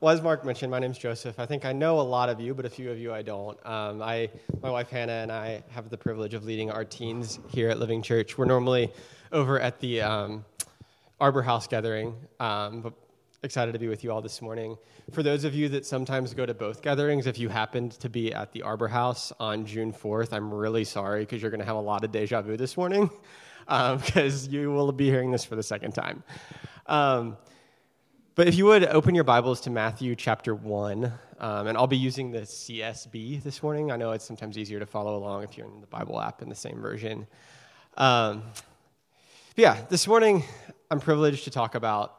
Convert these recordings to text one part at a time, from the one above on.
Well, as Mark mentioned, my name's Joseph. I think I know a lot of you, but a few of you I don't. My wife Hannah and I have the privilege of leading our teens here at Living Church. We're normally over at the Arbor House gathering, but excited to be with you all this morning. For those of you that sometimes go to both gatherings, if you happened to be at the Arbor House on June 4th, I'm really sorry because you're going to have a lot of deja vu this morning because you will be hearing this for the second time. But if you would, open your Bibles to Matthew chapter 1, and I'll be using the CSB this morning. I know it's sometimes easier to follow along if you're in the Bible app in the same version. This morning I'm privileged to talk about,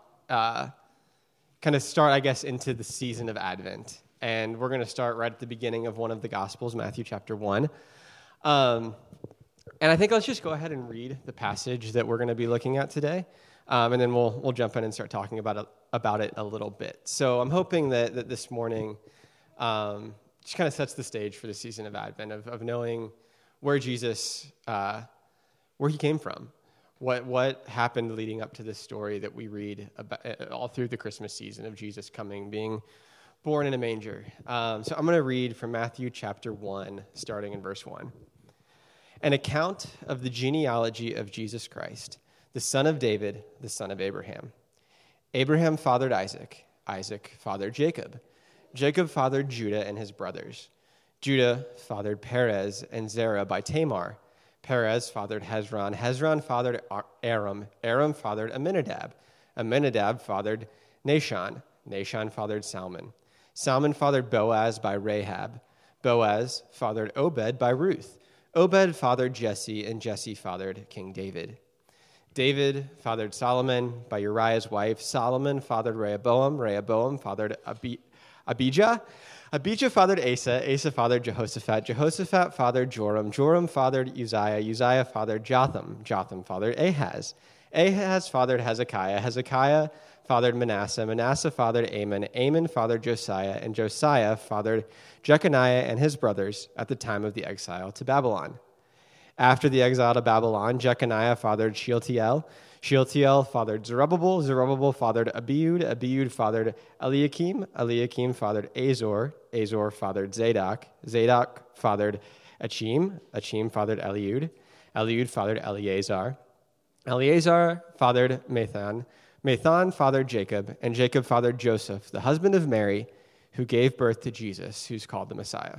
kind of start, I guess, into the season of Advent. And we're going to start right at the beginning of one of the Gospels, Matthew chapter 1. And I think let's just go ahead and read the passage that we're going to be looking at today. And then we'll jump in and start talking about it a little bit. So I'm hoping that this morning just kind of sets the stage for the season of Advent, of knowing where Jesus, where he came from, what happened leading up to this story that we read about, all through the Christmas season of Jesus coming, being born in a manger. So I'm going to read from Matthew chapter 1, starting in verse 1. An account of the genealogy of Jesus Christ, the son of David, the son of Abraham. Abraham fathered Isaac. Isaac fathered Jacob. Jacob fathered Judah and his brothers. Judah fathered Perez and Zerah by Tamar. Perez fathered Hezron. Hezron fathered Aram. Aram fathered Amminadab. Amminadab fathered Nahshon. Nahshon fathered Salmon. Salmon fathered Boaz by Rahab. Boaz fathered Obed by Ruth. Obed fathered Jesse, and Jesse fathered King David. David fathered Solomon by Uriah's wife. Solomon fathered Rehoboam. Rehoboam fathered Abijah. Abijah fathered Asa. Asa fathered Jehoshaphat. Jehoshaphat fathered Joram. Joram fathered Uzziah. Uzziah fathered Jotham. Jotham fathered Ahaz. Ahaz fathered Hezekiah. Hezekiah fathered Manasseh. Manasseh fathered Amon. Amon fathered Josiah. And Josiah fathered Jeconiah and his brothers at the time of the exile to Babylon. After the exile to Babylon, Jeconiah fathered Shealtiel. Shealtiel fathered Zerubbabel. Zerubbabel fathered Abiud. Abiud fathered Eliakim. Eliakim fathered Azor. Azor fathered Zadok. Zadok fathered Achim. Achim fathered Eliud. Eliud fathered Eleazar. Eleazar fathered Mathan. Mathan fathered Jacob. And Jacob fathered Joseph, the husband of Mary, who gave birth to Jesus, who's called the Messiah.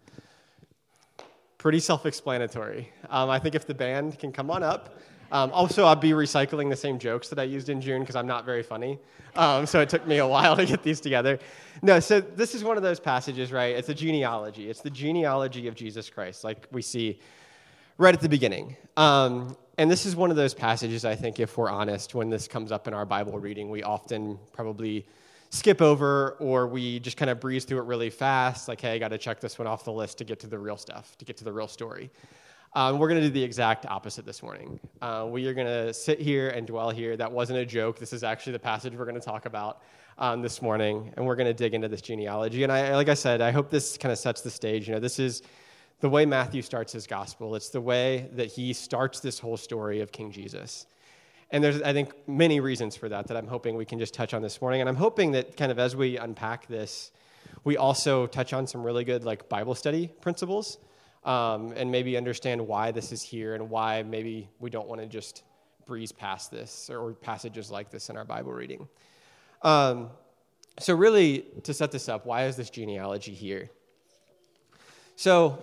Pretty self-explanatory. I think if the band can come on up. Also, I'll be recycling the same jokes that I used in June because I'm not very funny. So it took me a while to get these together. No, so this is one of those passages, right? It's a genealogy. It's the genealogy of Jesus Christ, like we see right at the beginning. And this is one of those passages, I think, if we're honest, when this comes up in our Bible reading, we often probably skip over, or we just kind of breeze through it really fast, like, hey, I got to check this one off the list to get to the real stuff, to get to the real story. We're going to do the exact opposite this morning. We are going to sit here and dwell here. That wasn't a joke. This is actually the passage we're going to talk about this morning, and we're going to dig into this genealogy. And like I said, I hope this kind of sets the stage. You know, this is the way Matthew starts his gospel. It's the way that he starts this whole story of King Jesus. And there's, I think, many reasons for that I'm hoping we can just touch on this morning. And I'm hoping that kind of as we unpack this, we also touch on some really good like Bible study principles and maybe understand why this is here and why maybe we don't want to just breeze past this or passages like this in our Bible reading. So really, to set this up, why is this genealogy here? So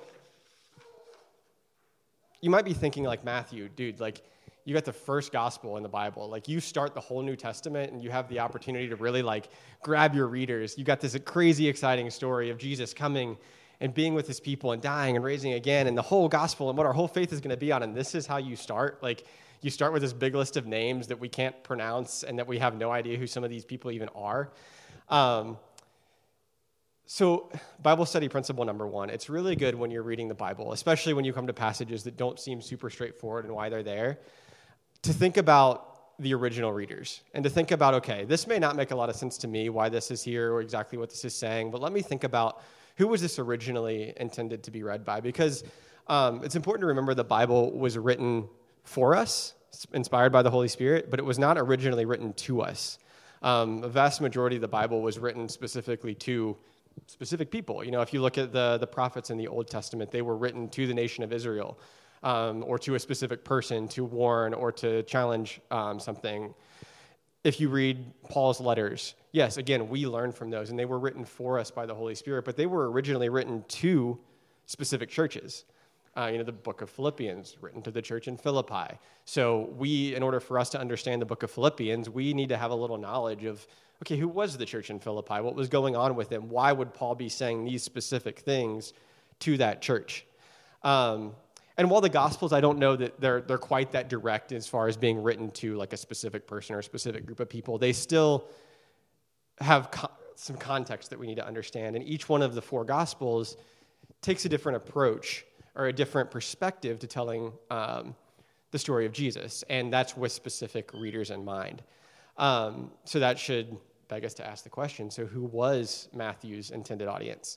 you might be thinking like, Matthew, dude, like, you got the first gospel in the Bible. Like, you start the whole New Testament and you have the opportunity to really like grab your readers. You got this crazy exciting story of Jesus coming and being with his people and dying and raising again and the whole gospel and what our whole faith is going to be on. And this is how you start. Like, you start with this big list of names that we can't pronounce and that we have no idea who some of these people even are. So Bible study principle number 1, it's really good when you're reading the Bible, especially when you come to passages that don't seem super straightforward and why they're there, to think about the original readers and to think about, okay, this may not make a lot of sense to me why this is here or exactly what this is saying, but let me think about who was this originally intended to be read by, because it's important to remember the Bible was written for us, inspired by the Holy Spirit, but it was not originally written to us. A vast majority of the Bible was written specifically to specific people. If you look at the prophets in the Old Testament, they were written to the nation of Israel, or to a specific person to warn or to challenge something. If you read Paul's letters, yes, again, we learn from those, and they were written for us by the Holy Spirit, but they were originally written to specific churches. The book of Philippians, written to the church in Philippi. So in order for us to understand the book of Philippians, we need to have a little knowledge of, okay, who was the church in Philippi? What was going on with them? Why would Paul be saying these specific things to that church? And while the Gospels, I don't know that they're quite that direct as far as being written to like a specific person or a specific group of people, they still have some context that we need to understand. And each one of the four Gospels takes a different approach or a different perspective to telling the story of Jesus, and that's with specific readers in mind. So that should beg us to ask the question, so who was Matthew's intended audience?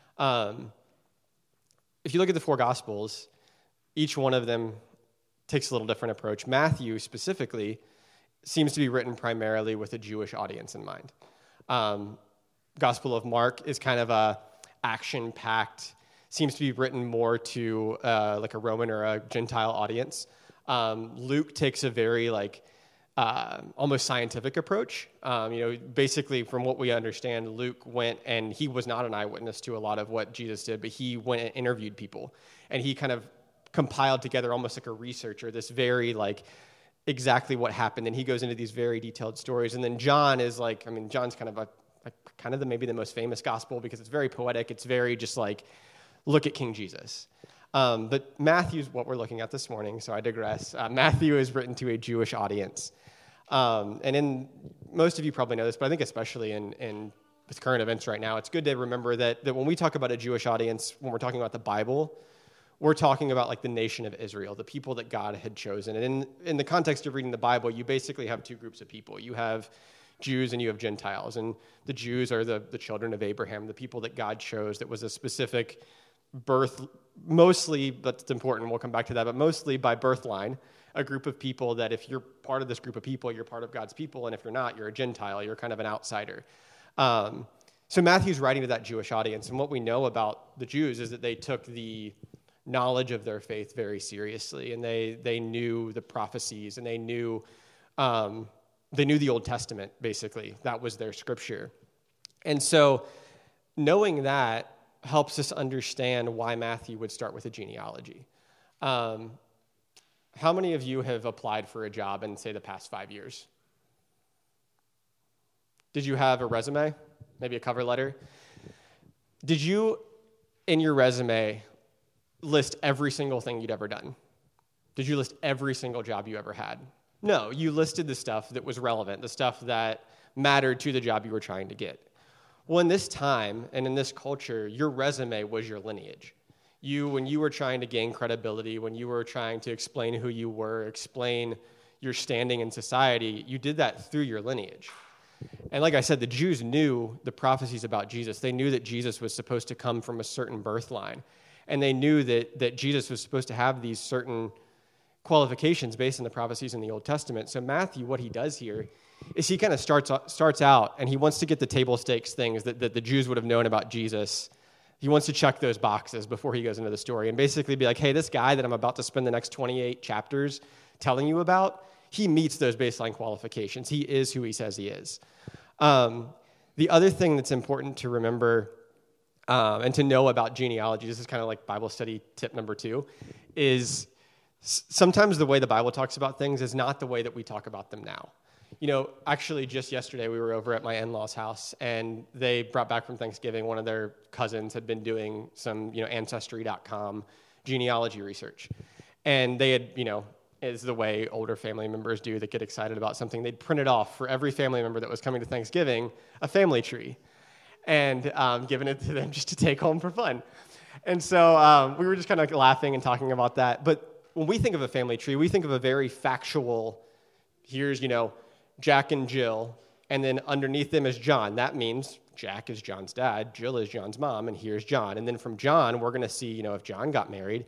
If you look at the four Gospels, each one of them takes a little different approach. Matthew specifically seems to be written primarily with a Jewish audience in mind. Gospel of Mark is kind of a action-packed, seems to be written more to like a Roman or a Gentile audience. Luke takes a very almost scientific approach. Basically from what we understand, Luke went and he was not an eyewitness to a lot of what Jesus did, but he went and interviewed people, and he kind of compiled together almost like a researcher, this very exactly what happened. And he goes into these very detailed stories. And then John is John's kind of maybe the most famous gospel because it's very poetic. It's very just look at King Jesus. But Matthew's what we're looking at this morning, so I digress. Matthew is written to a Jewish audience. And most of you probably know this, but I think especially in with current events right now, it's good to remember that when we talk about a Jewish audience, when we're talking about the Bible, we're talking about the nation of Israel, the people that God had chosen. And in the context of reading the Bible, you basically have two groups of people. You have Jews and you have Gentiles. And the Jews are the children of Abraham, the people that God chose that was a specific birth, mostly, but it's important, we'll come back to that, but mostly by birth line, a group of people that if you're part of this group of people, you're part of God's people, and if you're not, you're a Gentile, you're kind of an outsider. So Matthew's writing to that Jewish audience, and what we know about the Jews is that they took the knowledge of their faith very seriously, and they knew the prophecies, and they knew the Old Testament, basically. That was their scripture. And so knowing that helps us understand why Matthew would start with a genealogy. How many of you have applied for a job in, say, the past 5 years? Did you have a resume? Maybe a cover letter? Did you, in your resume, list every single thing you'd ever done? Did you list every single job you ever had? No, you listed the stuff that was relevant, the stuff that mattered to the job you were trying to get. Well, in this time and in this culture, your resume was your lineage. When you were trying to gain credibility, when you were trying to explain who you were, explain your standing in society, you did that through your lineage. And like I said, the Jews knew the prophecies about Jesus. They knew that Jesus was supposed to come from a certain birth line. And they knew that Jesus was supposed to have these certain qualifications based on the prophecies in the Old Testament. So Matthew, what he does here is he kind of starts out, and he wants to get the table stakes things that the Jews would have known about Jesus. He wants to check those boxes before he goes into the story and basically be like, hey, this guy that I'm about to spend the next 28 chapters telling you about, he meets those baseline qualifications. He is who he says he is. The other thing that's important to remember and to know about genealogy, this is kind of like Bible study tip number 2, is sometimes the way the Bible talks about things is not the way that we talk about them now. Actually, just yesterday, we were over at my in-laws' house, and they brought back from Thanksgiving, one of their cousins had been doing some, Ancestry.com genealogy research. And they had, as the way older family members do that get excited about something, they'd printed off for every family member that was coming to Thanksgiving a family tree and given it to them just to take home for fun. And so we were just kind of laughing and talking about that. But when we think of a family tree, we think of a very factual, here's, Jack and Jill, and then underneath them is John. That means Jack is John's dad, Jill is John's mom, and here's John. And then from John, we're going to see, if John got married,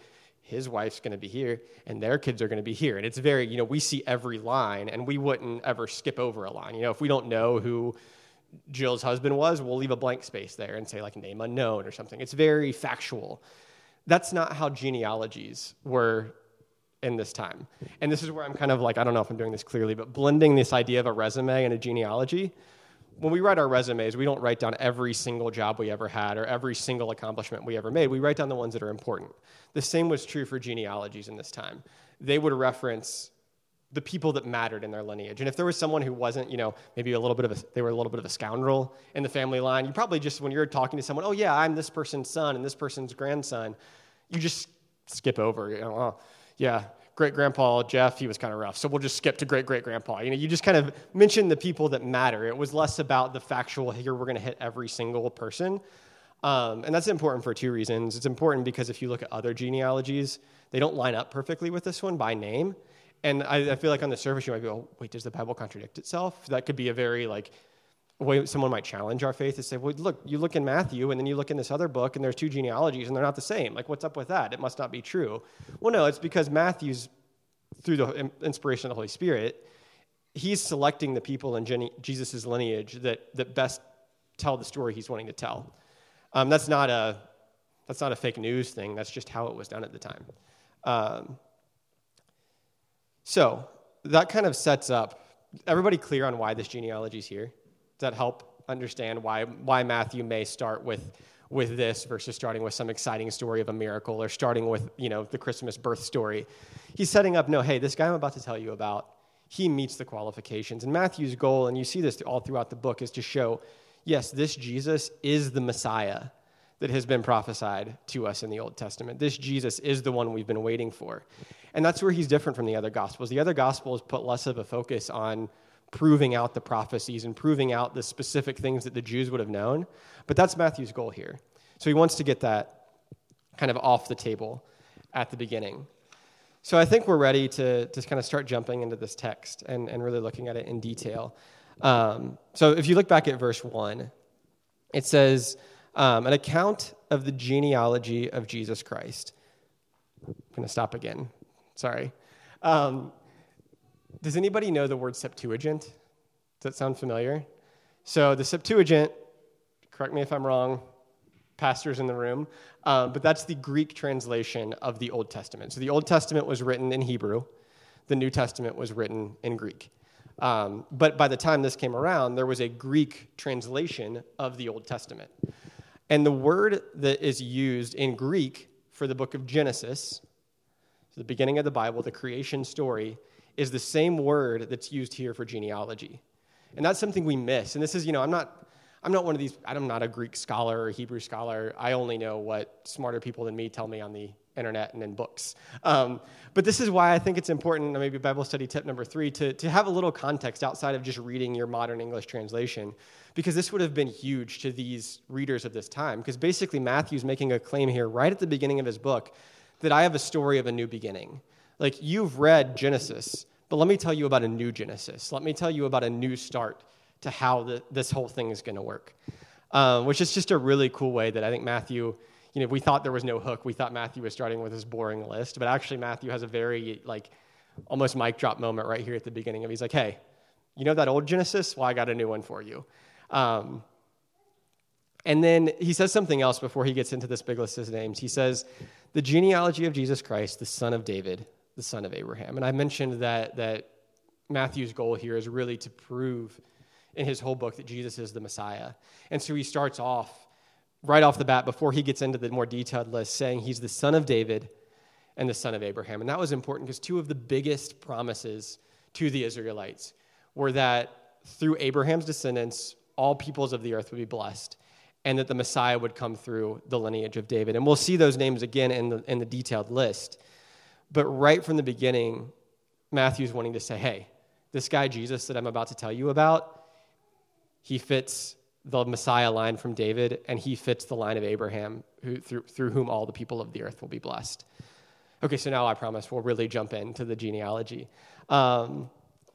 his wife's going to be here, and their kids are going to be here. And it's very, we see every line, and we wouldn't ever skip over a line. If we don't know who Jill's husband was, we'll leave a blank space there and say, like, name unknown or something. It's very factual. That's not how genealogies were in this time. And this is where I'm kind of like, I don't know if I'm doing this clearly, but blending this idea of a resume and a genealogy. When we write our resumes, we don't write down every single job we ever had or every single accomplishment we ever made. We write down the ones that are important. The same was true for genealogies in this time. They would reference the people that mattered in their lineage. And if there was someone who wasn't, maybe they were a little bit of a scoundrel in the family line, you probably just, when you're talking to someone, oh yeah, I'm this person's son and this person's grandson, you just skip over, yeah, great-grandpa Jeff, he was kind of rough, so we'll just skip to great-great-grandpa. You just kind of mention the people that matter. It was less about the factual, here we're going to hit every single person. And that's important for two reasons. It's important because if you look at other genealogies, they don't line up perfectly with this one by name. And I feel like on the surface, you might go, wait, does the Bible contradict itself? That could be a very, way someone might challenge our faith to say, well, look, you look in Matthew, and then you look in this other book, and there's two genealogies, and they're not the same. Like, what's up with that? It must not be true. Well, no, it's because Matthew's, through the inspiration of the Holy Spirit, he's selecting the people in Jesus' lineage that best tell the story he's wanting to tell. That's not a fake news thing. That's just how it was done at the time. So that kind of sets up, everybody clear on why this genealogy is here? Does that help understand why Matthew may start with this versus starting with some exciting story of a miracle or starting with, the Christmas birth story? He's setting up, hey, this guy I'm about to tell you about, he meets the qualifications. And Matthew's goal, and you see this all throughout the book, is to show, yes, this Jesus is the Messiah that has been prophesied to us in the Old Testament. This Jesus is the one we've been waiting for. And that's where he's different from the other Gospels. The other Gospels put less of a focus on proving out the prophecies and proving out the specific things that the Jews would have known. But that's Matthew's goal here. So he wants to get that kind of off the table at the beginning. So I think we're ready to kind of start jumping into this text and really looking at it in detail. So if you look back at verse 1, it says, an account of the genealogy of Jesus Christ. I'm going to stop again. Sorry. Does anybody know the word Septuagint? Does that sound familiar? So the Septuagint, correct me if I'm wrong, pastors in the room, but that's the Greek translation of the Old Testament. So the Old Testament was written in Hebrew. The New Testament was written in Greek. But by the time this came around, there was a Greek translation of the Old Testament. And the word that is used in Greek for the book of Genesis, the beginning of the Bible, the creation story, is the same word that's used here for genealogy. And that's something we miss. And this is, I'm not one of these, I'm not a Greek scholar or Hebrew scholar. I only know what smarter people than me tell me on the internet and in books. But this is why I think it's important, maybe Bible study tip number 3, to have a little context outside of just reading your modern English translation, because this would have been huge to these readers of this time. Because basically Matthew's making a claim here right at the beginning of his book that I have a story of a new beginning. Like, you've read Genesis, but let me tell you about a new Genesis. Let me tell you about a new start to how this whole thing is going to work, which is just a really cool way that I think Matthew, we thought there was no hook. We thought Matthew was starting with his boring list, but actually Matthew has a very, almost mic drop moment right here at the beginning of, he's like, hey, you know that old Genesis? Well, I got a new one for you. And then he says something else before he gets into this big list of names. He says, the genealogy of Jesus Christ, the son of David, the son of Abraham. And I mentioned that Matthew's goal here is really to prove in his whole book that Jesus is the Messiah. And so he starts off, right off the bat, before he gets into the more detailed list, saying he's the son of David and the son of Abraham. And that was important because two of the biggest promises to the Israelites were that through Abraham's descendants, all peoples of the earth would be blessed, and that the Messiah would come through the lineage of David. And we'll see those names again in the detailed list. But right from the beginning, Matthew's wanting to say, hey, this guy Jesus that I'm about to tell you about, he fits the Messiah line from David, and he fits the line of Abraham, through whom all the people of the earth will be blessed. Okay, so now I promise we'll really jump into the genealogy. And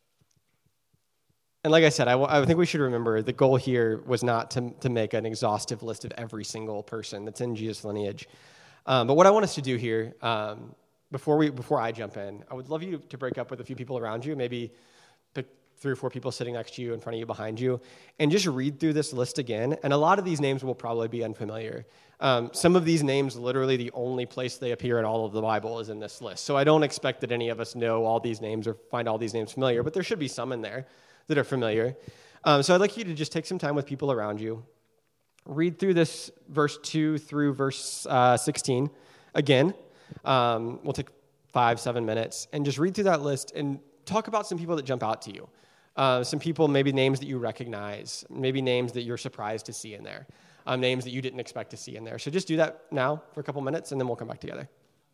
like I said, I think we should remember the goal here was not to make an exhaustive list of every single person that's in Jesus' lineage. But what I want us to do here before I jump in, I would love you to break up with a few people around you, maybe pick 3 or 4 people sitting next to you, in front of you, behind you, and just read through this list again. And a lot of these names will probably be unfamiliar. Some of these names, literally the only place they appear in all of the Bible is in this list. So I don't expect that any of us know all these names or find all these names familiar, but there should be some in there that are familiar. So I'd like you to just take some time with people around you. Read through this verse 2 through verse 16 again. We'll take 5-7 minutes and just read through that list and talk about some people that jump out to you. Some people, maybe names that you recognize, maybe names that you're surprised to see in there, names that you didn't expect to see in there. So just do that now for a couple minutes, and then we'll come back together.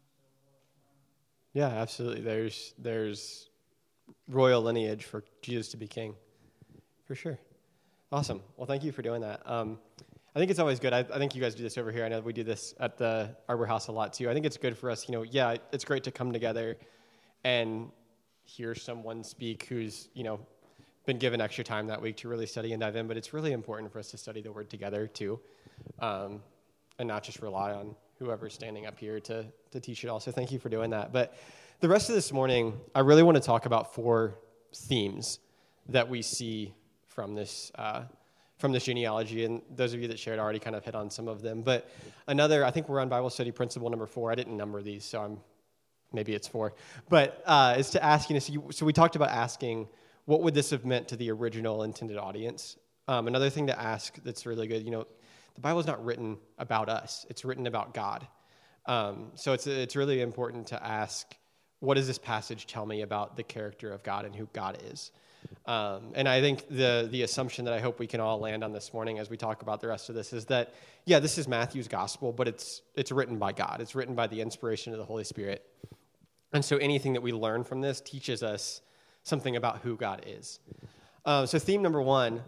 Yeah, absolutely. There's royal lineage for Jesus to be king, for sure. Awesome. Well, thank you for doing that. I think it's always good. I think you guys do this over here. I know we do this at the Arbor House a lot too. I think it's good for us. It's great to come together and hear someone speak who's been given extra time that week to really study and dive in. But it's really important for us to study the Word together too, and not just rely on whoever's standing up here to teach it all. So thank you for doing that. But the rest of this morning, I really want to talk about 4 themes that we see from this genealogy, and those of you that shared already kind of hit on some of them. But I think we're on Bible study principle number 4. I didn't number these, so maybe it's 4. But is to ask, so we talked about asking, what would this have meant to the original intended audience? Another thing to ask that's really good, the Bible is not written about us. It's written about God. So it's really important to ask, what does this passage tell me about the character of God and who God is? And I think the assumption that I hope we can all land on this morning as we talk about the rest of this is that, this is Matthew's gospel, but it's written by God. It's written by the inspiration of the Holy Spirit. And so anything that we learn from this teaches us something about who God is. So theme number 1,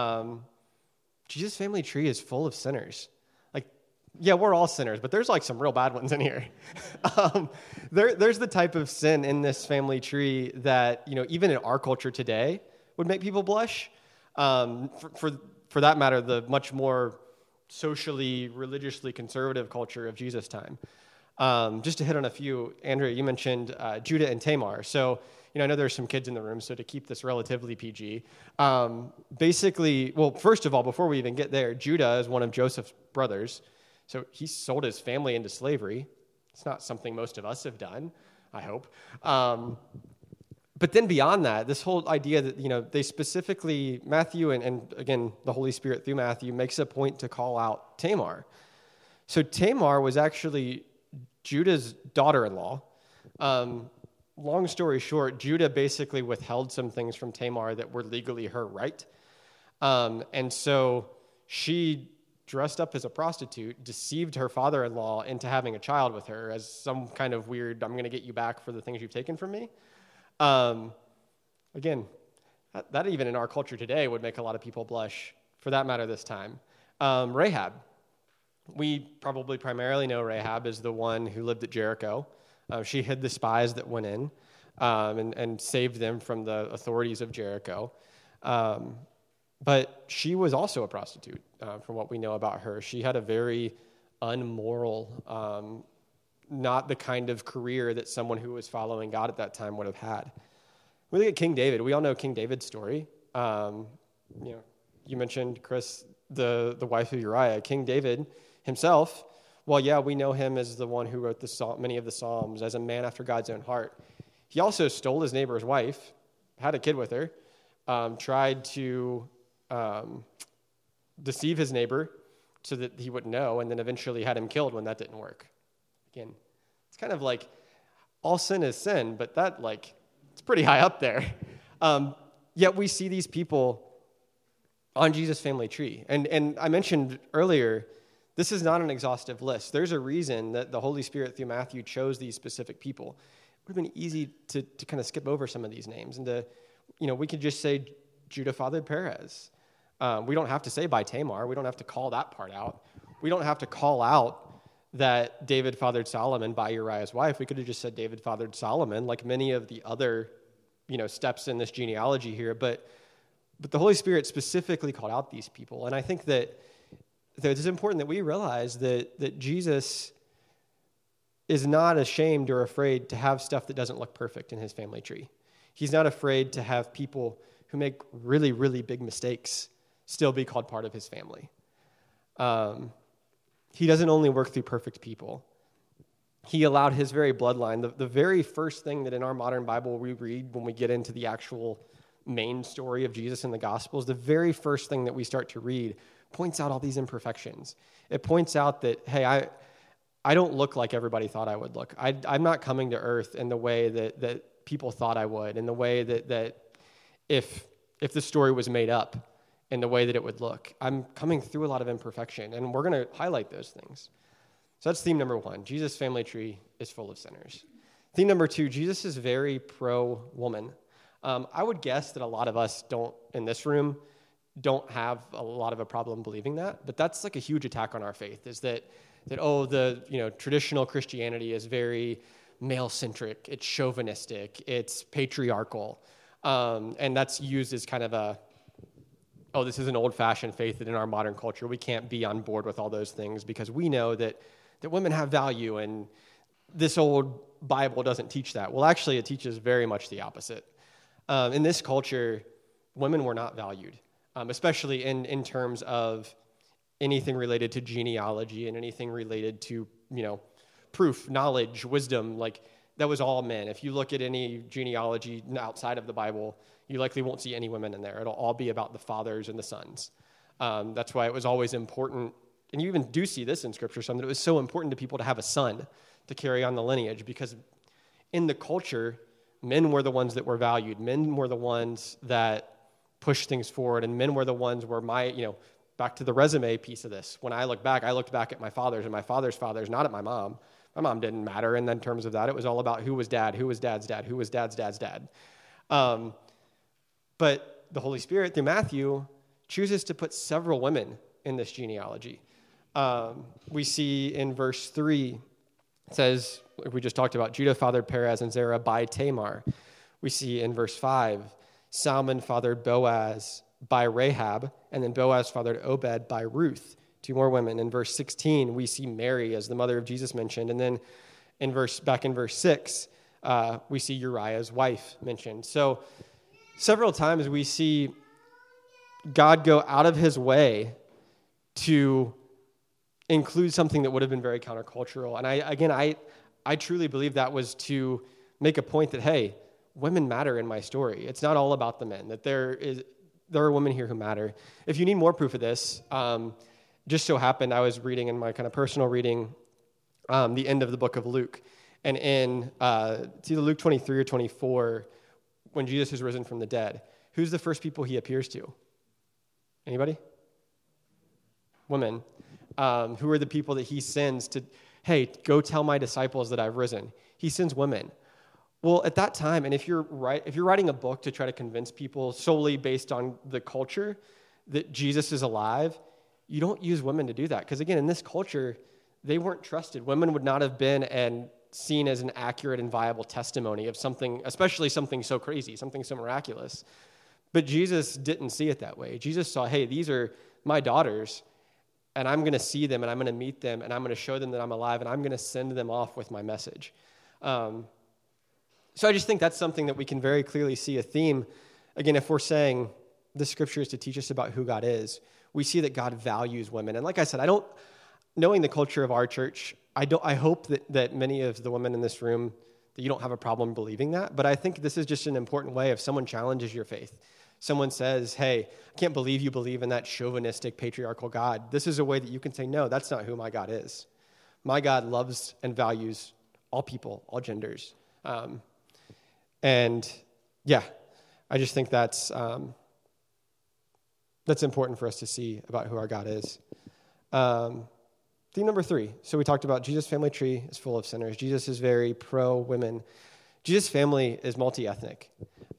Jesus' family tree is full of sinners. We're all sinners, but there's some real bad ones in here. There's the type of sin in this family tree that, even in our culture today would make people blush. For that matter, the much more socially, religiously conservative culture of Jesus' time. Just to hit on a few, Andrea, you mentioned Judah and Tamar. So, I know there's some kids in the room, so to keep this relatively PG, basically, well, first of all, before we even get there, Judah is one of Joseph's brothers. So he sold his family into slavery. It's not something most of us have done, I hope. But then beyond that, this whole idea that, they specifically, Matthew and again, the Holy Spirit through Matthew makes a point to call out Tamar. So Tamar was actually Judah's daughter-in-law. Long story short, Judah basically withheld some things from Tamar that were legally her right. And so she dressed up as a prostitute, deceived her father-in-law into having a child with her as some kind of weird, I'm going to get you back for the things you've taken from me. Again, that even in our culture today would make a lot of people blush, for that matter this time. Rahab. We probably primarily know Rahab as the one who lived at Jericho. She hid the spies that went in and saved them from the authorities of Jericho. But she was also a prostitute, from what we know about her. She had a very unmoral, not the kind of career that someone who was following God at that time would have had. We look at King David. We all know King David's story. You mentioned, Chris, the wife of Uriah. King David himself, we know him as the one who wrote many of the Psalms, as a man after God's own heart. He also stole his neighbor's wife, had a kid with her, tried to deceive his neighbor so that he wouldn't know, and then eventually had him killed when that didn't work. Again, it's kind of like all sin is sin, but that it's pretty high up there. Yet we see these people on Jesus' family tree. And I mentioned earlier, this is not an exhaustive list. There's a reason that the Holy Spirit through Matthew chose these specific people. It would have been easy to kind of skip over some of these names and we could just say Judah fathered Perez. We don't have to say by Tamar. We don't have to call that part out. We don't have to call out that David fathered Solomon by Uriah's wife. We could have just said David fathered Solomon, like many of the other, steps in this genealogy here. But the Holy Spirit specifically called out these people. And I think that it's important that we realize that Jesus is not ashamed or afraid to have stuff that doesn't look perfect in his family tree. He's not afraid to have people who make really, really big mistakes still be called part of his family. He doesn't only work through perfect people. He allowed his very bloodline, the very first thing that in our modern Bible we read when we get into the actual main story of Jesus in the Gospels, the very first thing that we start to read points out all these imperfections. It points out that, hey, I don't look like everybody thought I would look. I'm not coming to earth in the way that people thought I would, in the way that if the story was made up, in the way that it would look. I'm coming through a lot of imperfection, and we're going to highlight those things. So that's theme number one. Jesus' family tree is full of sinners. Theme number two, Jesus is very pro-woman. I would guess that a lot of us in this room don't have a lot of a problem believing that, but that's like a huge attack on our faith, is that traditional Christianity is very male-centric, it's chauvinistic, it's patriarchal, and that's used as kind of this is an old-fashioned faith that in our modern culture we can't be on board with all those things because we know that women have value, and this old Bible doesn't teach that. Well, actually, it teaches very much the opposite. In this culture, women were not valued, especially in terms of anything related to genealogy and anything related to, proof, knowledge, wisdom. Like, that was all men. If you look at any genealogy outside of the Bible, you likely won't see any women in there. It'll all be about the fathers and the sons. That's why it was always important, and you even do see this in Scripture some, that it was so important to people to have a son to carry on the lineage, because in the culture, men were the ones that were valued. Men were the ones that pushed things forward, and men were the ones where back to the resume piece of this. When I looked back at my fathers and my father's fathers, not at my mom. My mom didn't matter, and in terms of that, it was all about who was dad, who was dad's dad, who was dad's dad's dad. But the Holy Spirit, through Matthew, chooses to put several women in this genealogy. We see in verse 3, it says, we just talked about, Judah fathered Perez and Zerah by Tamar. We see in verse 5, Salmon fathered Boaz by Rahab, and then Boaz fathered Obed by Ruth. Two more women. In verse 16, we see Mary as the mother of Jesus mentioned. And then back in verse 6, we see Uriah's wife mentioned. So several times we see God go out of his way to include something that would have been very countercultural. And I truly believe that was to make a point that, hey, women matter in my story. It's not all about the men, that there are women here who matter. If you need more proof of this, just so happened I was reading in my kind of personal reading the end of the book of Luke. And in it's either Luke 23 or 24, when Jesus is risen from the dead, who's the first people he appears to? Anybody? Women. Who are the people that he sends to, hey, go tell my disciples that I've risen? He sends women. Well, at that time, and if you're writing a book to try to convince people solely based on the culture that Jesus is alive, you don't use women to do that. Because again, in this culture, they weren't trusted. Women would not have been seen as an accurate and viable testimony of something, especially something so crazy, something so miraculous. But Jesus didn't see it that way. Jesus saw, hey, these are my daughters, and I'm going to see them, and I'm going to meet them, and I'm going to show them that I'm alive, and I'm going to send them off with my message. So I just think that's something that we can very clearly see a theme. Again, if we're saying the Scripture is to teach us about who God is, we see that God values women. And like I said, knowing the culture of our church, I hope that many of the women in this room, that you don't have a problem believing that. But I think this is just an important way if someone challenges your faith. Someone says, hey, I can't believe you believe in that chauvinistic, patriarchal God. This is a way that you can say, no, that's not who my God is. My God loves and values all people, all genders. And yeah, I just think that's important for us to see about who our God is. Theme number 3. So we talked about Jesus' family tree is full of sinners. Jesus is very pro-women. Jesus' family is multi-ethnic.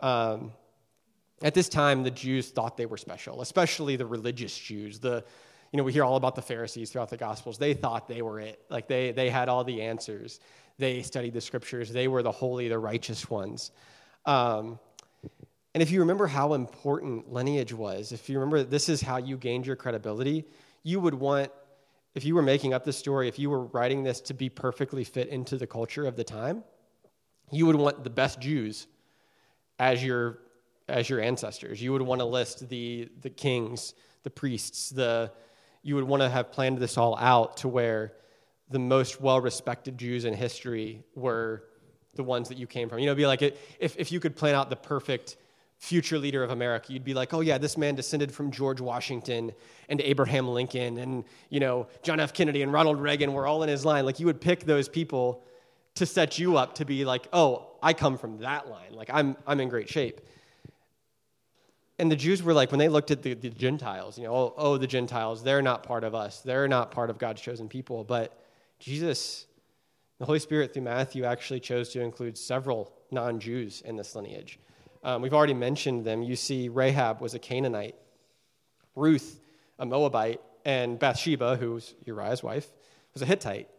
At this time, the Jews thought they were special, especially the religious Jews. We hear all about the Pharisees throughout the Gospels. They thought they were it. Like they had all the answers. They studied the Scriptures. They were the holy, the righteous ones. And if you remember how important lineage was, if you remember that this is how you gained your credibility, you would want, if you were making up this story, if you were writing this to be perfectly fit into the culture of the time, you would want the best Jews as your ancestors. You would want to list the kings, the priests, you would want to have planned this all out to where the most well-respected Jews in history were the ones that you came from. It'd be like if you could plan out the perfect future leader of America, you'd be like, oh yeah, this man descended from George Washington and Abraham Lincoln and, John F. Kennedy and Ronald Reagan were all in his line. Like you would pick those people to set you up to be like, oh, I come from that line. Like I'm in great shape. And the Jews were like, when they looked at the Gentiles, the Gentiles, they're not part of us. They're not part of God's chosen people. But Jesus, the Holy Spirit through Matthew actually chose to include several non-Jews in this lineage. We've already mentioned them. You see Rahab was a Canaanite, Ruth, a Moabite, and Bathsheba, who was Uriah's wife, was a Hittite.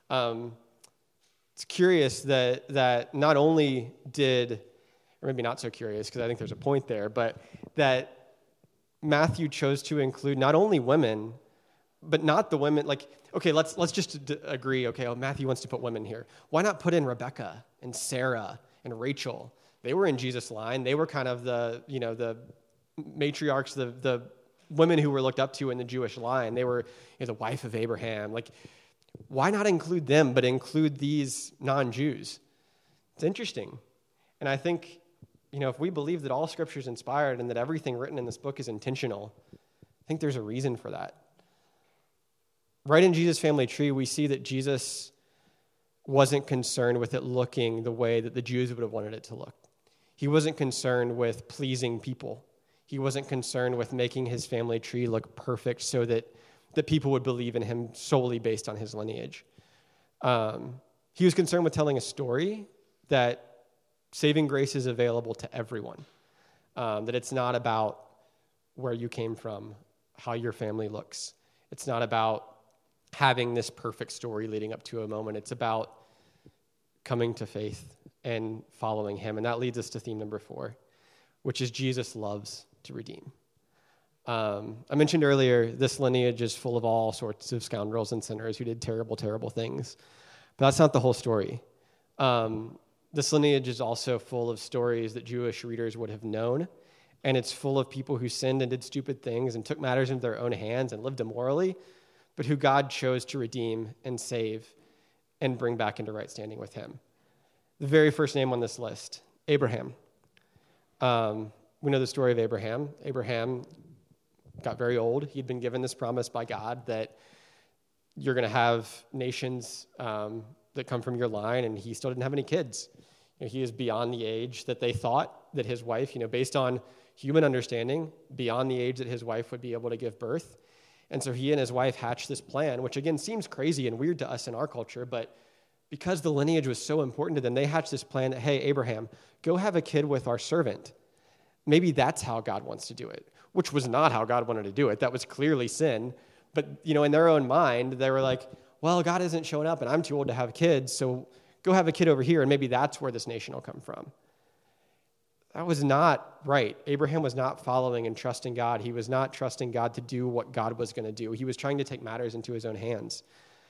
It's curious that not only did, or maybe not so curious because I think there's a point there, but that Matthew chose to include not only women, but not the women, like, okay, let's just agree, okay, Matthew wants to put women here. Why not put in Rebecca and Sarah and Rachel? They were in Jesus' line. They were kind of the matriarchs, the women who were looked up to in the Jewish line. They were the wife of Abraham. Like, why not include them, but include these non-Jews? It's interesting. And I think, if we believe that all Scripture is inspired and that everything written in this book is intentional, I think there's a reason for that. Right in Jesus' family tree, we see that Jesus wasn't concerned with it looking the way that the Jews would have wanted it to look. He wasn't concerned with pleasing people. He wasn't concerned with making his family tree look perfect so that people would believe in him solely based on his lineage. He was concerned with telling a story that saving grace is available to everyone, that it's not about where you came from, how your family looks. It's not about having this perfect story leading up to a moment. It's about coming to faith and following him. And that leads us to theme number 4, which is Jesus loves to redeem. I mentioned earlier, this lineage is full of all sorts of scoundrels and sinners who did terrible, terrible things. But that's not the whole story. This lineage is also full of stories that Jewish readers would have known, and it's full of people who sinned and did stupid things and took matters into their own hands and lived immorally, but who God chose to redeem and save and bring back into right standing with him. The very first name on this list, Abraham. We know the story of Abraham. Abraham got very old. He'd been given this promise by God that you're going to have nations that come from your line, and he still didn't have any kids. He is beyond the age that they thought that his wife, based on human understanding, beyond the age that his wife would be able to give birth. And so he and his wife hatched this plan, which again seems crazy and weird to us in our culture, but because the lineage was so important to them, they hatched this plan that, hey, Abraham, go have a kid with our servant. Maybe that's how God wants to do it, which was not how God wanted to do it. That was clearly sin. But, in their own mind, they were like, well, God isn't showing up and I'm too old to have kids, so go have a kid over here and maybe that's where this nation will come from. That was not right. Abraham was not following and trusting God. He was not trusting God to do what God was going to do. He was trying to take matters into his own hands.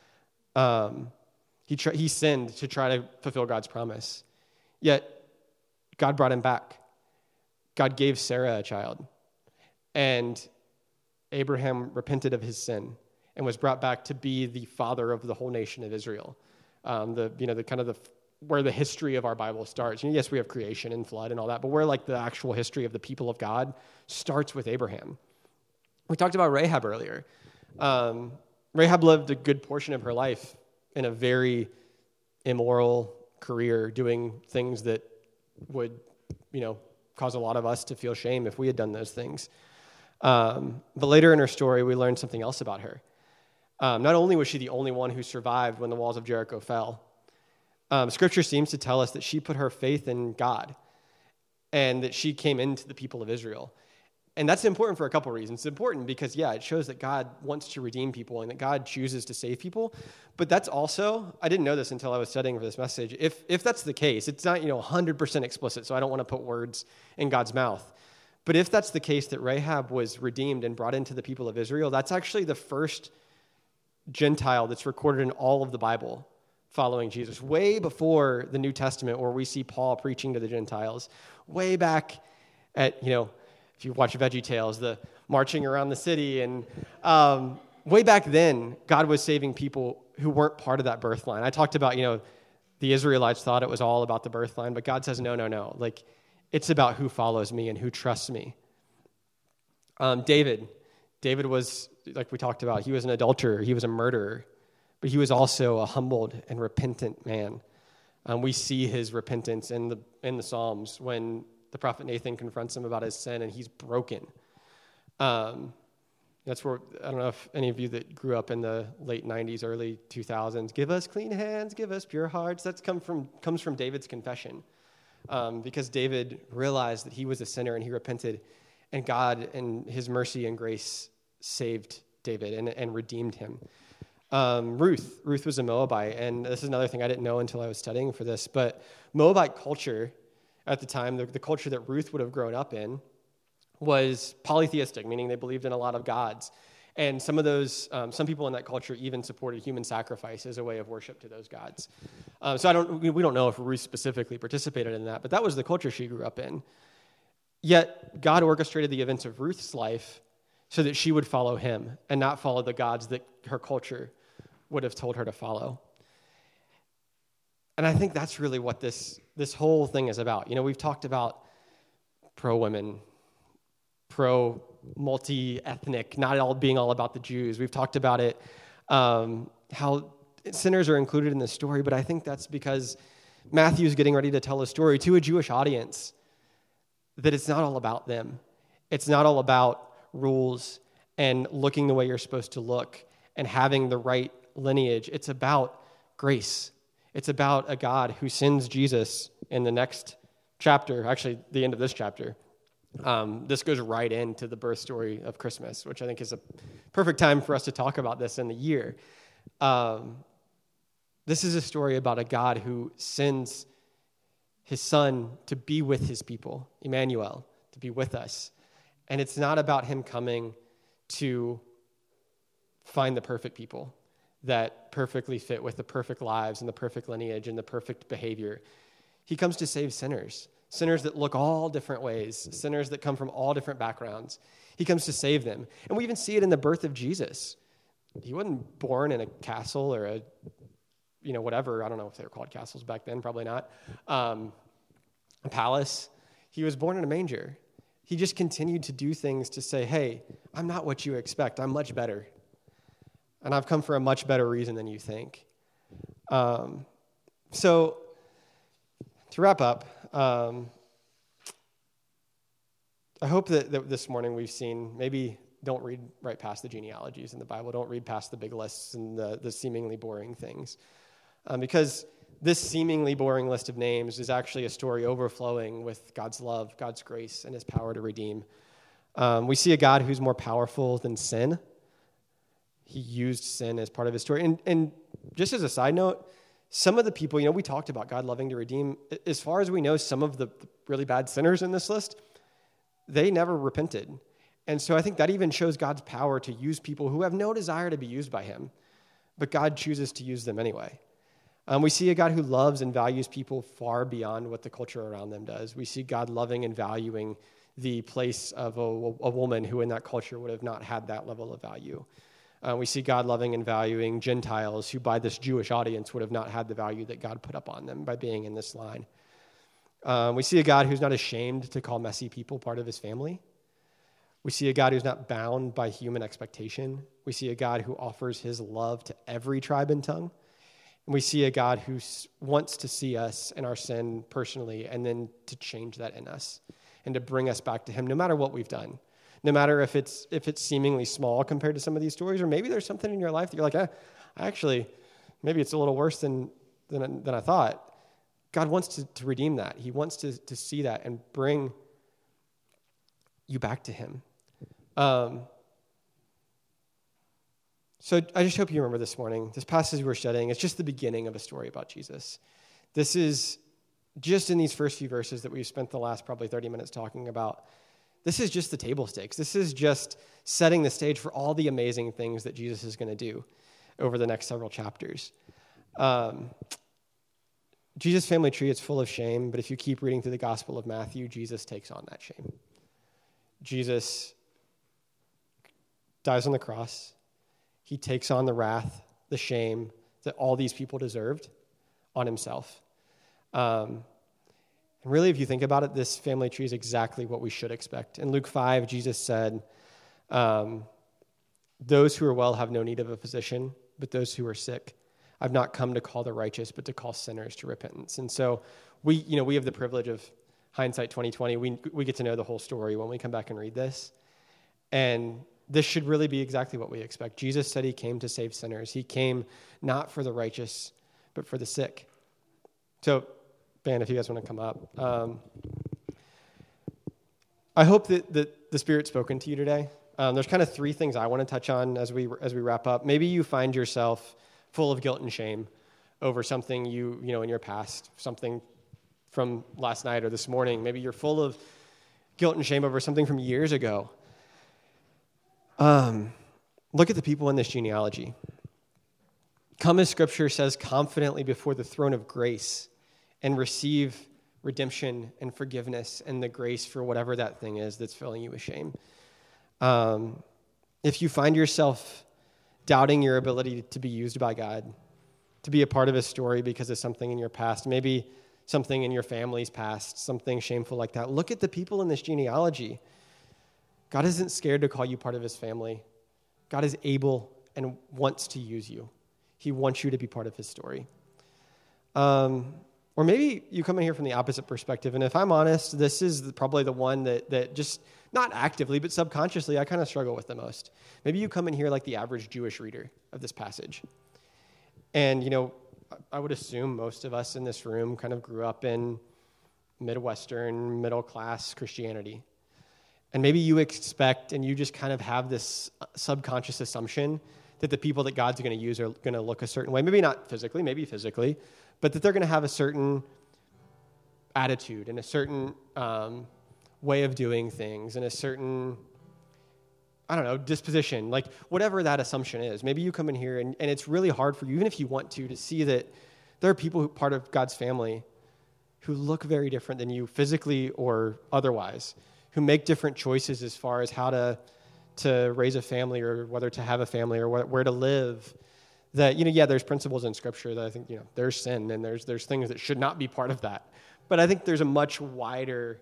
He sinned to try to fulfill God's promise. Yet, God brought him back. God gave Sarah a child. And Abraham repented of his sin and was brought back to be the father of the whole nation of Israel. Where the history of our Bible starts. Yes, we have creation and flood and all that, but where the actual history of the people of God starts with Abraham. We talked about Rahab earlier. Rahab lived a good portion of her life in a very immoral career, doing things that would, cause a lot of us to feel shame if we had done those things. But later in her story, we learned something else about her. Not only was she the only one who survived when the walls of Jericho fell, Scripture seems to tell us that she put her faith in God and that she came into the people of Israel. And that's important for a couple reasons. It's important because, it shows that God wants to redeem people and that God chooses to save people. But that's also, I didn't know this until I was studying for this message, if that's the case, it's not 100% explicit, so I don't want to put words in God's mouth. But if that's the case that Rahab was redeemed and brought into the people of Israel, that's actually the first Gentile that's recorded in all of the Bible following Jesus, way before the New Testament where we see Paul preaching to the Gentiles, way back at, if you watch VeggieTales, the marching around the city, and way back then, God was saving people who weren't part of that birth line. I talked about, the Israelites thought it was all about the birth line, but God says, no. Like, it's about who follows me and who trusts me. David was, like we talked about, he was an adulterer, he was a murderer, but he was also a humbled and repentant man. We see his repentance in the Psalms when the prophet Nathan confronts him about his sin, and he's broken. That's where, I don't know if any of you that grew up in the late 90s, early 2000s, give us clean hands, give us pure hearts. That comes from David's confession, because David realized that he was a sinner and he repented, and God, in his mercy and grace, saved David and redeemed him. Ruth was a Moabite, and this is another thing I didn't know until I was studying for this, but Moabite culture at the time, the culture that Ruth would have grown up in, was polytheistic, meaning they believed in a lot of gods. And some people in that culture even supported human sacrifice as a way of worship to those gods. So we don't know if Ruth specifically participated in that, but that was the culture she grew up in. Yet God orchestrated the events of Ruth's life so that she would follow him and not follow the gods that her culture would have told her to follow. And I think that's really what this whole thing is about. We've talked about pro-women, pro-multi-ethnic, not all being all about the Jews. We've talked about it, how sinners are included in the story, but I think that's because Matthew's getting ready to tell a story to a Jewish audience that it's not all about them. It's not all about rules and looking the way you're supposed to look and having the right lineage. It's about grace. It's about a God who sends Jesus in the next chapter, actually the end of this chapter. This goes right into the birth story of Christmas, which I think is a perfect time for us to talk about this in the year. This is a story about a God who sends his son to be with his people, Emmanuel, to be with us. And it's not about him coming to find the perfect people that perfectly fit with the perfect lives and the perfect lineage and the perfect behavior. He comes to save sinners that look all different ways, sinners that come from all different backgrounds. He comes to save them. And we even see it in the birth of Jesus. He wasn't born in a castle or a, whatever. I don't know if they were called castles back then, probably not. A palace. He was born in a manger. He just continued to do things to say, hey, I'm not what you expect. I'm much better. And I've come for a much better reason than you think. So to wrap up, I hope that this morning we've seen, maybe don't read right past the genealogies in the Bible. Don't read past the big lists and the seemingly boring things. Because this seemingly boring list of names is actually a story overflowing with God's love, God's grace, and his power to redeem. We see a God who's more powerful than sin. He used sin as part of his story. And just as a side note, some of the people, we talked about God loving to redeem. As far as we know, some of the really bad sinners in this list, they never repented. And so I think that even shows God's power to use people who have no desire to be used by him, but God chooses to use them anyway. We see a God who loves and values people far beyond what the culture around them does. We see God loving and valuing the place of a woman who in that culture would have not had that level of value. We see God loving and valuing Gentiles who by this Jewish audience would have not had the value that God put up on them by being in this line. We see a God who's not ashamed to call messy people part of his family. We see a God who's not bound by human expectation. We see a God who offers his love to every tribe and tongue. And we see a God who wants to see us in our sin personally and then to change that in us and to bring us back to him no matter what we've done. No matter if it's seemingly small compared to some of these stories, or maybe there's something in your life that you're like, actually, maybe it's a little worse than I thought. God wants to redeem that. He wants to see that and bring you back to him. So I just hope you remember this morning, this passage we're studying, it's just the beginning of a story about Jesus. This is just in these first few verses that we've spent the last probably 30 minutes talking about. This is just the table stakes. This is just setting the stage for all the amazing things that Jesus is going to do. over the next several chapters. Jesus' family tree is full of shame, but if you keep reading through the Gospel of Matthew, Jesus takes on that shame. Jesus dies on the cross. He takes on the wrath, the shame that all these people deserved on himself. And really, if you think about it, this family tree is exactly what we should expect. In Luke 5, Jesus said, those who are well have no need of a physician, but those who are sick. I've not come to call the righteous, but to call sinners to repentance. And so we have the privilege of hindsight 2020. We get to know the whole story when we come back and read this. And this should really be exactly what we expect. Jesus said he came to save sinners. He came not for the righteous, but for the sick. So, band, if you guys want to come up. I hope that the Spirit's spoken to you today. There's kind of three things I want to touch on as we wrap up. Maybe you find yourself full of guilt and shame over something you in your past, something from last night or this morning. Maybe you're full of guilt and shame over something from years ago. Look at the people in this genealogy. Come, as Scripture says, confidently before the throne of grace and receive redemption and forgiveness and the grace for whatever that thing is that's filling you with shame. If you find yourself doubting your ability to be used by God, to be a part of His story because of something in your past, maybe something in your family's past, something shameful like that, look at the people in this genealogy. God isn't scared to call you part of His family. God is able and wants to use you. He wants you to be part of His story. Or maybe you come in here from the opposite perspective, and if I'm honest, this is probably the one that just, not actively, but subconsciously, I kind of struggle with the most. Maybe you come in here like the average Jewish reader of this passage. And, I would assume most of us in this room kind of grew up in Midwestern, middle-class Christianity. And maybe you expect and you just kind of have this subconscious assumption that the people that God's going to use are going to look a certain way. Maybe not physically, maybe physically, but that they're going to have a certain attitude and a certain way of doing things and a certain, disposition, like whatever that assumption is. Maybe you come in here and it's really hard for you, even if you want to see that there are people who part of God's family who look very different than you physically or otherwise, who make different choices as far as how to raise a family or whether to have a family or where to live. That, there's principles in Scripture that I think, there's sin and there's things that should not be part of that. But I think there's a much wider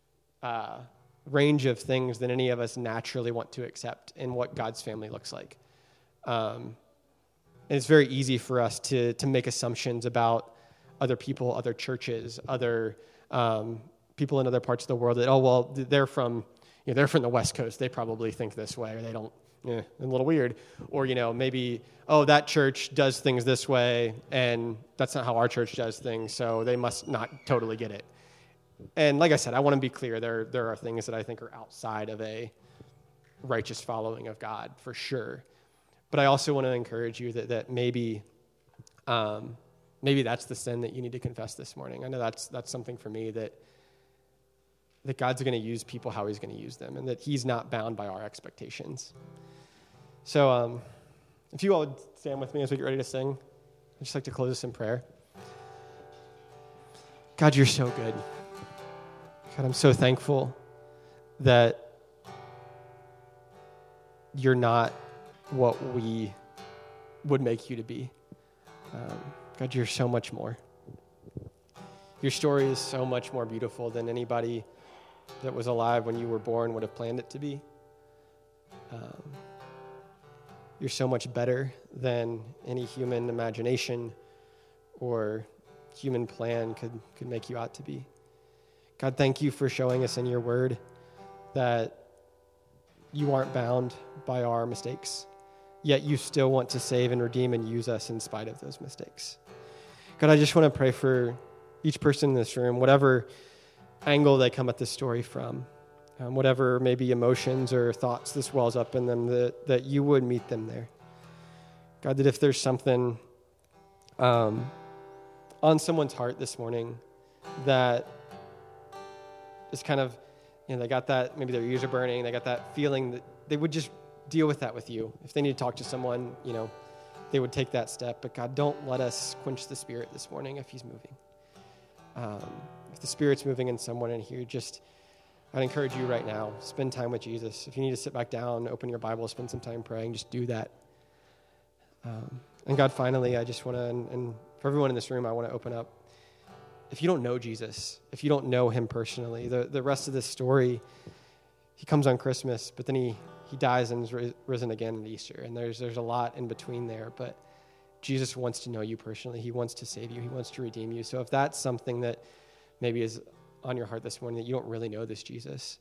range of things than any of us naturally want to accept in what God's family looks like. And it's very easy for us to make assumptions about other people, other churches, other people in other parts of the world that, they're from the West Coast. They probably think this way, or they don't. A little weird. Or, maybe, that church does things this way, and that's not how our church does things, so they must not totally get it. And like I said, I want to be clear. There are things that I think are outside of a righteous following of God, for sure. But I also want to encourage you that maybe that's the sin that you need to confess this morning. I know that's something for me, that God's going to use people how He's going to use them, and that He's not bound by our expectations. So if you all would stand with me as we get ready to sing, I'd just like to close this in prayer. God, you're so good. God, I'm so thankful that you're not what we would make you to be. God, you're so much more. Your story is so much more beautiful than anybody that was alive when you were born would have planned it to be. You're so much better than any human imagination or human plan could make you out to be. God, thank you for showing us in your word that you aren't bound by our mistakes, yet you still want to save and redeem and use us in spite of those mistakes. God, I just want to pray for each person in this room, whatever angle they come at this story from, whatever maybe emotions or thoughts this wells up in them, that you would meet them there. God, that if there's something on someone's heart this morning that is kind of, they got that, maybe their ears are burning, they got that feeling, that they would just deal with that with you. If they need to talk to someone, they would take that step. But God, don't let us quench the Spirit this morning if he's moving. If the Spirit's moving in someone in here, I'd encourage you right now, spend time with Jesus. If you need to sit back down, open your Bible, spend some time praying, just do that. And God, finally, I just want to, and for everyone in this room, I want to open up. If you don't know Jesus, if you don't know him personally, the rest of this story, he comes on Christmas, but then he dies and is risen again at Easter. And there's a lot in between there, but Jesus wants to know you personally. He wants to save you. He wants to redeem you. So if that's something that maybe is on your heart this morning, that you don't really know this Jesus,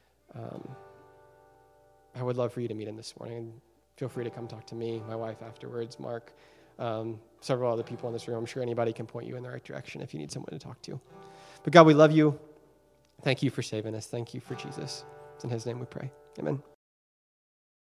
I would love for you to meet him this morning. Feel free to come talk to me, my wife afterwards, Mark, several other people in this room. I'm sure anybody can point you in the right direction if you need someone to talk to. But God, we love you. Thank you for saving us. Thank you for Jesus. It's in his name we pray. Amen.